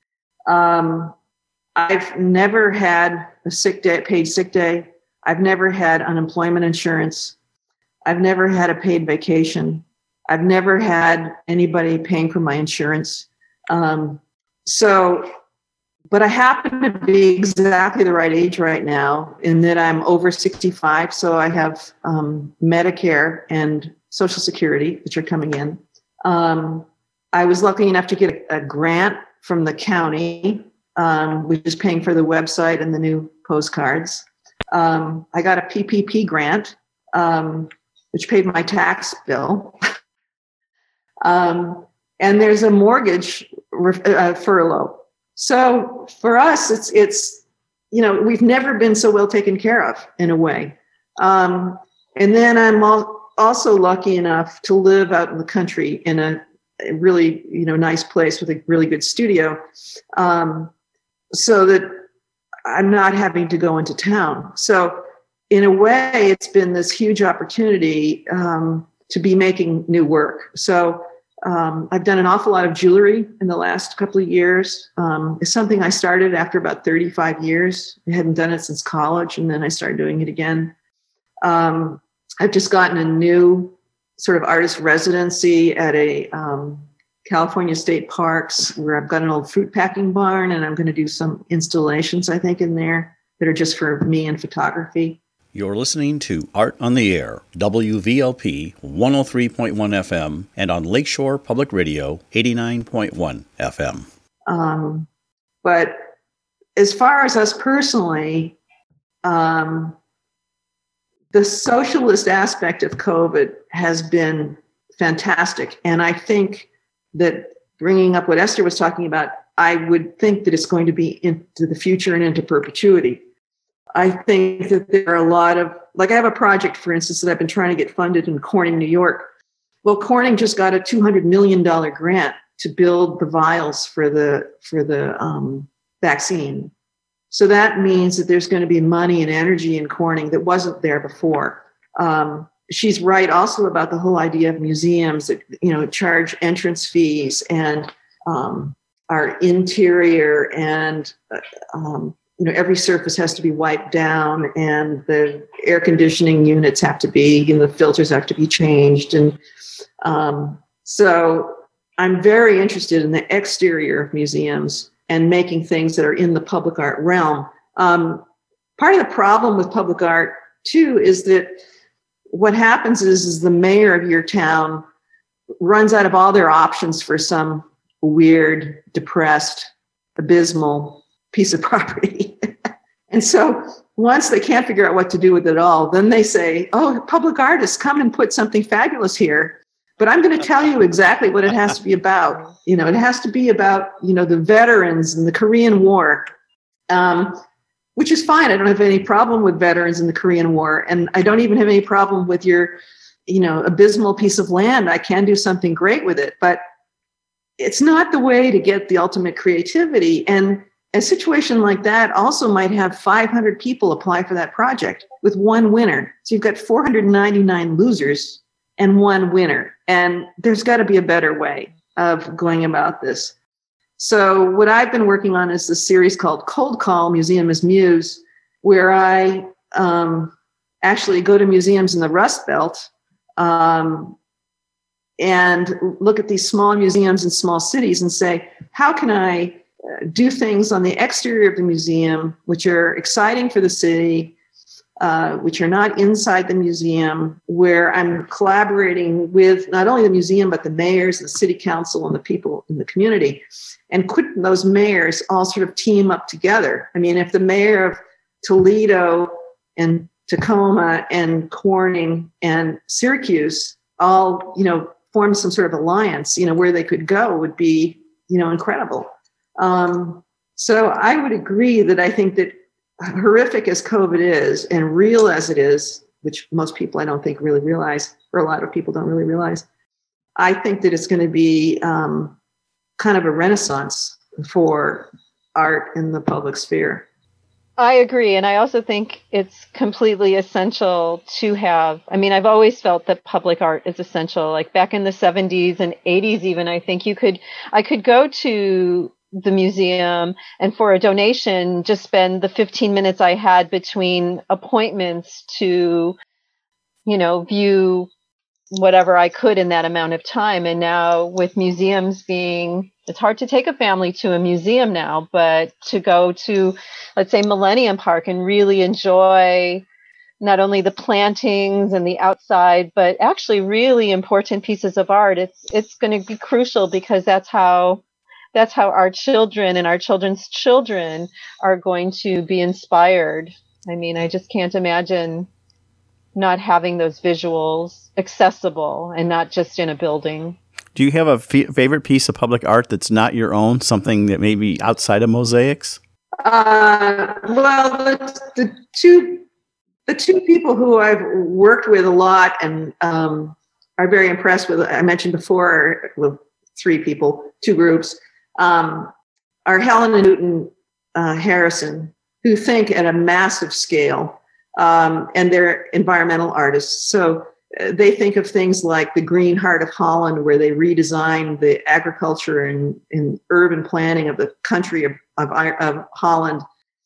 Um, I've never had a sick day, paid sick day. I've never had unemployment insurance. I've never had a paid vacation. I've never had anybody paying for my insurance. Um, so, but I happen to be exactly the right age right now in that I'm over sixty-five. So I have um, Medicare and Social Security, which are coming in. Um, I was lucky enough to get a, a grant from the county, um, which is paying for the website and the new postcards. Um, I got a P P P grant, um, which paid my tax bill. um, and there's a mortgage uh, furlough. So for us, it's, it's, you know, we've never been so well taken care of in a way. Um, and then I'm al- also lucky enough to live out in the country in a, a really, you know, nice place with a really good studio. Um, so that I'm not having to go into town. So in a way, it's been this huge opportunity um, to be making new work. So um, I've done an awful lot of jewelry in the last couple of years. Um, it's something I started after about thirty-five years. I hadn't done it since college, and then I started doing it again. Um, I've just gotten a new sort of artist residency at a um, California State Parks, where I've got an old fruit packing barn, and I'm going to do some installations, I think, in there that are just for me and photography. You're listening to Art on the Air, W V L P one oh three point one F M, and on Lakeshore Public Radio, eighty-nine point one F M. Um, but as far as us personally, um, the socialist aspect of COVID has been fantastic. And I think that bringing up what Esther was talking about, I would think that it's going to be into the future and into perpetuity. I think that there are a lot of, like I have a project, for instance, that I've been trying to get funded in Corning, New York. Well, Corning just got a two hundred million dollars grant to build the vials for the, for the um, vaccine. So that means that there's going to be money and energy in Corning that wasn't there before. Um, she's right also about the whole idea of museums that, you know, charge entrance fees and um, are interior and um, you know, every surface has to be wiped down, and the air conditioning units have to be, you know, the filters have to be changed. And um, so I'm very interested in the exterior of museums and making things that are in the public art realm. Um, part of the problem with public art, too, is that what happens is, is the mayor of your town runs out of all their options for some weird, depressed, abysmal piece of property. And so once they can't figure out what to do with it all, then they say, oh, public artists, come and put something fabulous here. But I'm going to tell you exactly what it has to be about. You know, it has to be about, you know, the veterans and the Korean War, um, which is fine. I don't have any problem with veterans in the Korean War. And I don't even have any problem with your, you know, abysmal piece of land. I can do something great with it. But it's not the way to get the ultimate creativity. And a situation like that also might have five hundred people apply for that project with one winner. So you've got four hundred ninety-nine losers and one winner. And there's got to be a better way of going about this. So what I've been working on is this series called Cold Call, Museum as Muse, where I um, actually go to museums in the Rust Belt um, and look at these small museums in small cities and say, how can I do things on the exterior of the museum which are exciting for the city, uh, which are not inside the museum, where I'm collaborating with not only the museum, but the mayors, the city council, and the people in the community. And could those mayors all sort of team up together? I mean, if the mayor of Toledo and Tacoma and Corning and Syracuse all, you know, form some sort of alliance, you know, where they could go would be, you know, incredible. Um, so I would agree that I think that horrific as COVID is and real as it is, which most people I don't think really realize, or a lot of people don't really realize, I think that it's going to be um, kind of a renaissance for art in the public sphere. I agree. And I also think it's completely essential to have, I mean, I've always felt that public art is essential. Like back in the seventies and eighties, even, I think you could, I could go to the museum and for a donation, just spend the fifteen minutes I had between appointments to, you know, view whatever I could in that amount of time. And now with museums being, it's hard to take a family to a museum now, but to go to, let's say, Millennium Park and really enjoy not only the plantings and the outside, but actually really important pieces of art. It's it's going to be crucial because that's how that's how our children and our children's children are going to be inspired. I mean, I just can't imagine not having those visuals accessible and not just in a building. Do you have a f- favorite piece of public art that's not your own, something that may be outside of mosaics? Uh, well, the, the two the two people who I've worked with a lot and um, are very impressed with, I mentioned before, well, three people, two groups, um, are Helen and Newton uh, Harrison, who think at a massive scale, um, and they're environmental artists. So they think of things like the Green Heart of Holland, where they redesign the agriculture and, and urban planning of the country of, of, of Holland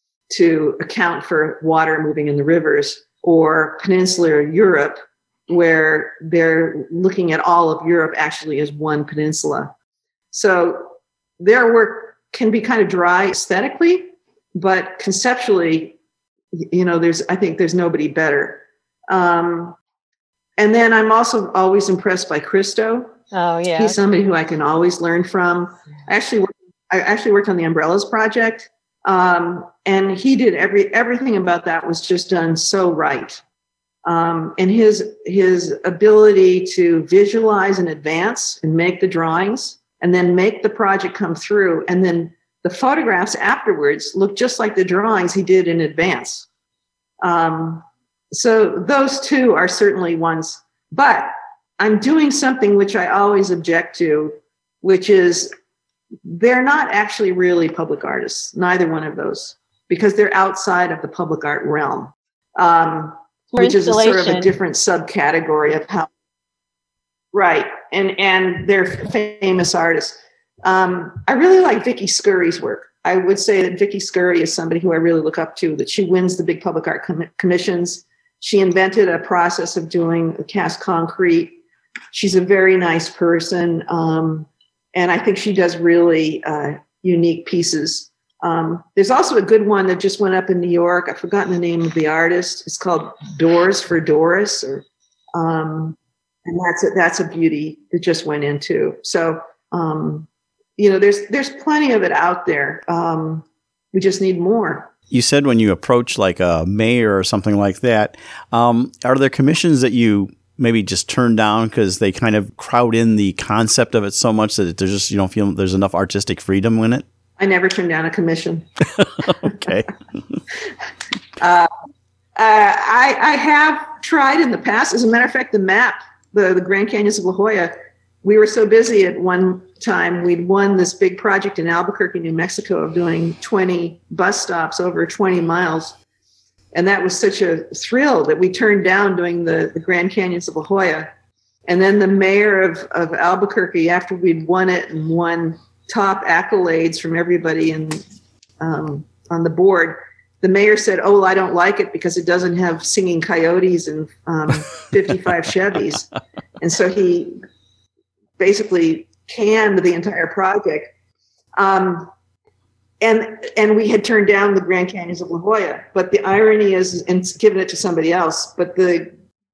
to account for water moving in the rivers, or peninsular Europe, where they're looking at all of Europe actually as one peninsula. So their work can be kind of dry aesthetically, but conceptually, you know, there's, I think there's nobody better. Um, And then I'm also always impressed by Christo. Oh, yeah. He's somebody who I can always learn from. I actually, worked, I actually worked on the Umbrellas project, um, and he did every everything about that was just done so right. Um, and his his ability to visualize in advance and make the drawings, and then make the project come through, and then the photographs afterwards look just like the drawings he did in advance. Um, So those two are certainly ones, but I'm doing something which I always object to, which is they're not actually really public artists, neither one of those, because they're outside of the public art realm, um, which is a sort of a different subcategory of how, right, and, and they're famous artists. Um, I really like Vicky Scurry's work. I would say that Vicky Scurry is somebody who I really look up to, that she wins the big public art com- commissions. She invented a process of doing cast concrete. She's a very nice person. Um, and I think she does really uh, unique pieces. Um, there's also a good one that just went up in New York. I've forgotten the name of the artist. It's called Doors for Doris, or, um, and that's a, that's a beauty that just went into. So, um, you know, there's there's plenty of it out there. Um, we just need more. You said when you approach like a mayor or something like that, um, are there commissions that you maybe just turn down because they kind of crowd in the concept of it so much that there's just, you don't feel there's enough artistic freedom in it? I never turn down a commission. Okay. uh, uh, I, I have tried in the past. As a matter of fact, the map, the, the Grand Canyons of La Jolla, we were so busy at one time, we'd won this big project in Albuquerque, New Mexico, of doing twenty bus stops over twenty miles. And that was such a thrill that we turned down doing the, the Grand Canyons of La Jolla. And then the mayor of, of Albuquerque, after we'd won it and won top accolades from everybody in, um, on the board, the mayor said, oh, well, I don't like it because it doesn't have singing coyotes and um, fifty-five Chevys. And so he basically canned the entire project. Um, and and we had turned down the Grand Canyons of La Jolla. But the irony is, and given it to somebody else, but the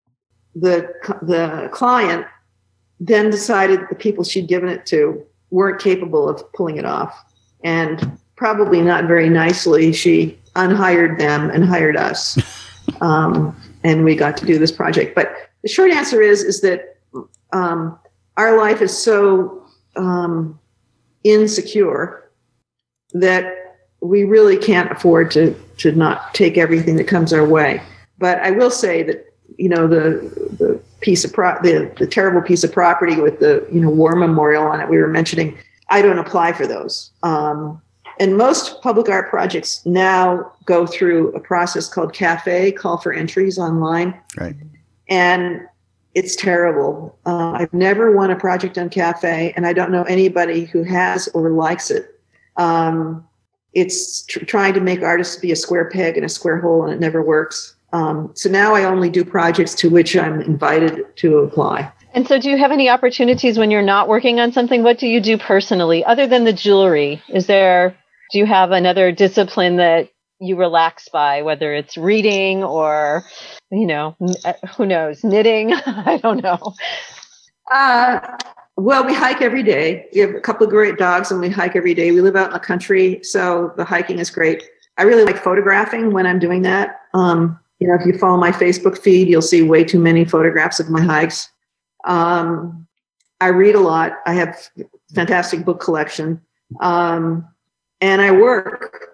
the the client then decided that the people she'd given it to weren't capable of pulling it off. And probably not very nicely, she unhired them and hired us. um, and we got to do this project. But the short answer is, is that um, our life is so um, insecure that we really can't afford to to not take everything that comes our way. But I will say that, you know, the the piece of pro- the the terrible piece of property with the, you know, war memorial on it we were mentioning, I don't apply for those. Um, and most public art projects now go through a process called CAFE, call for entries online. Right. And it's terrible. Uh, I've never won a project on CAFE, and I don't know anybody who has or likes it. Um, it's tr- trying to make artists be a square peg in a square hole, and it never works. Um, so now I only do projects to which I'm invited to apply. And so do you have any opportunities when you're not working on something? What do you do personally other than the jewelry? Is there, do you have another discipline that you relax by, whether it's reading or, you know, who knows, knitting? I don't know. Uh, well, we hike every day. We have a couple of great dogs and we hike every day. We live out in the country, so the hiking is great. I really like photographing when I'm doing that. Um, you know, if you follow my Facebook feed, you'll see way too many photographs of my hikes. Um, I read a lot. I have a fantastic book collection. Um, and I work.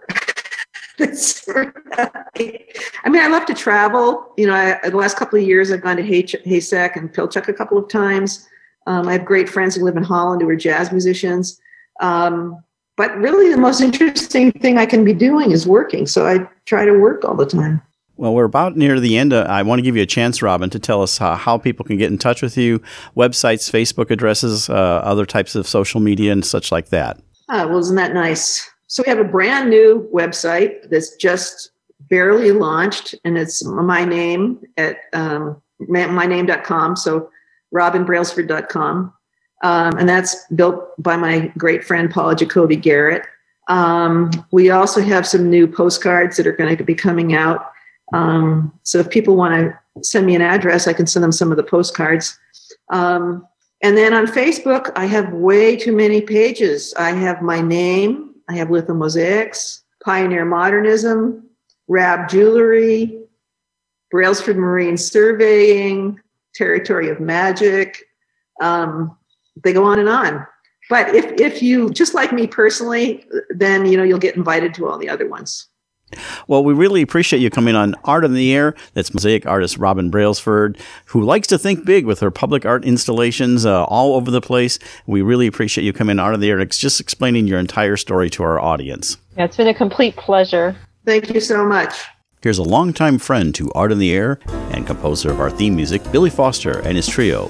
I mean, I love to travel. You know, I, the last couple of years, I've gone to Hay- Haystack and Pilchuck a couple of times. Um, I have great friends who live in Holland who are jazz musicians. Um, but really, the most interesting thing I can be doing is working. So I try to work all the time. Well, we're about near the end. Uh, I want to give you a chance, Robin, to tell us how, how people can get in touch with you, websites, Facebook addresses, uh, other types of social media and such like that. Ah, well, isn't that nice? So we have a brand new website that's just barely launched, and it's my name at um, my name dot com. So robin brailsford dot com. Um, and that's built by my great friend, Paula Jacoby Garrett. Um, we also have some new postcards that are going to be coming out. Um, so if people want to send me an address, I can send them some of the postcards. Um, and then on Facebook, I have way too many pages. I have my name. I have Lithomosaics, Pioneer Modernism, Rab Jewelry, Brailsford Marine Surveying, Territory of Magic. Um, they go on and on. But if, if you, just like me personally, then, you know, you'll get invited to all the other ones. Well, we really appreciate you coming on Art in the Air. That's mosaic artist Robin Brailsford, who likes to think big with her public art installations uh, all over the place. We really appreciate you coming on Art in the Air and just explaining your entire story to our audience. Yeah, it's been a complete pleasure. Thank you so much. Here's a longtime friend to Art in the Air and composer of our theme music, Billy Foster and his trio.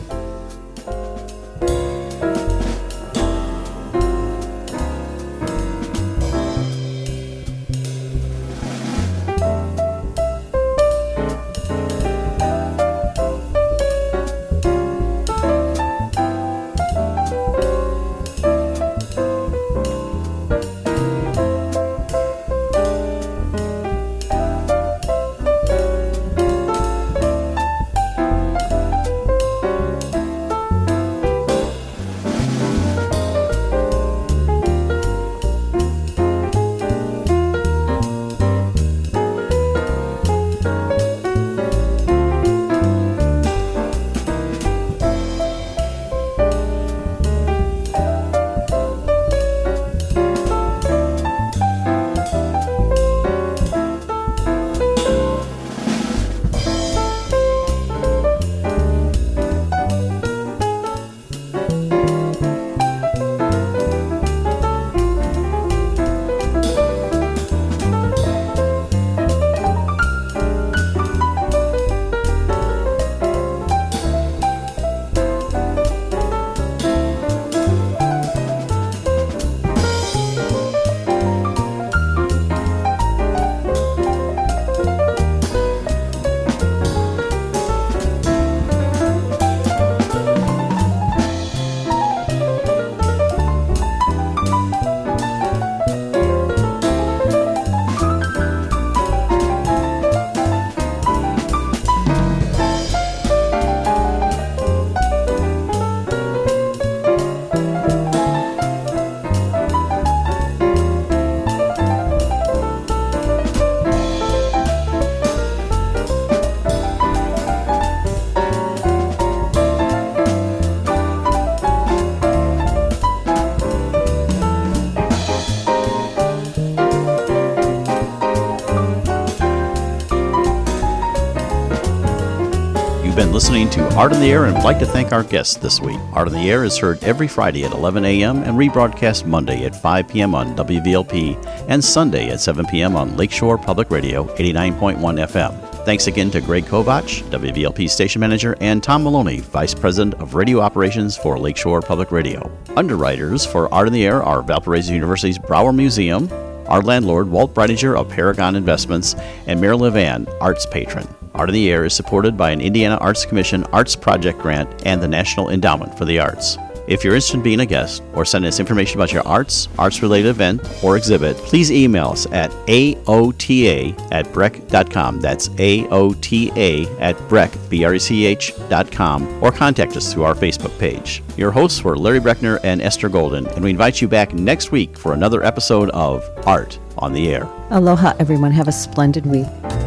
You've been listening to Art in the Air and would like to thank our guests this week. Art in the Air is heard every Friday at eleven a.m. and rebroadcast Monday at five p.m. on W V L P and Sunday at seven p.m. on Lakeshore Public Radio eighty-nine point one F M. Thanks again to Greg Kovach, W V L P Station Manager, and Tom Maloney, Vice President of Radio Operations for Lakeshore Public Radio. Underwriters for Art in the Air are Valparaiso University's Brower Museum, our landlord, Walt Breidinger of Paragon Investments, and Mary Levan, Arts Patron. Art in the Air is supported by an Indiana Arts Commission Arts Project Grant and the National Endowment for the Arts. If you're interested in being a guest or sending us information about your arts, arts-related event, or exhibit, please email us at A O T A at brech dot com. That's A O T A at brech, B R E C H dot com, or contact us through our Facebook page. Your hosts were Larry Brechner and Esther Golden, and we invite you back next week for another episode of Art on the Air. Aloha, everyone. Have a splendid week.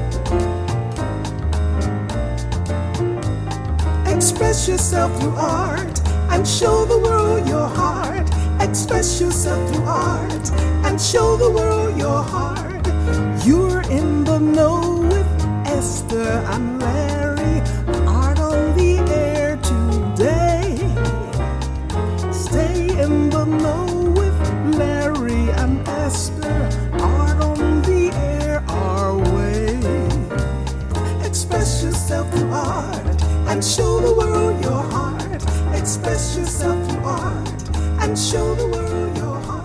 Express yourself through art and show the world your heart. Express yourself through art and show the world your heart. You're in the know with Esther and Larry. Art on the air today. Stay in the know with Larry and Esther. Art on the air our way. Express yourself through art and show the world your heart. Express yourself through art and show the world your heart.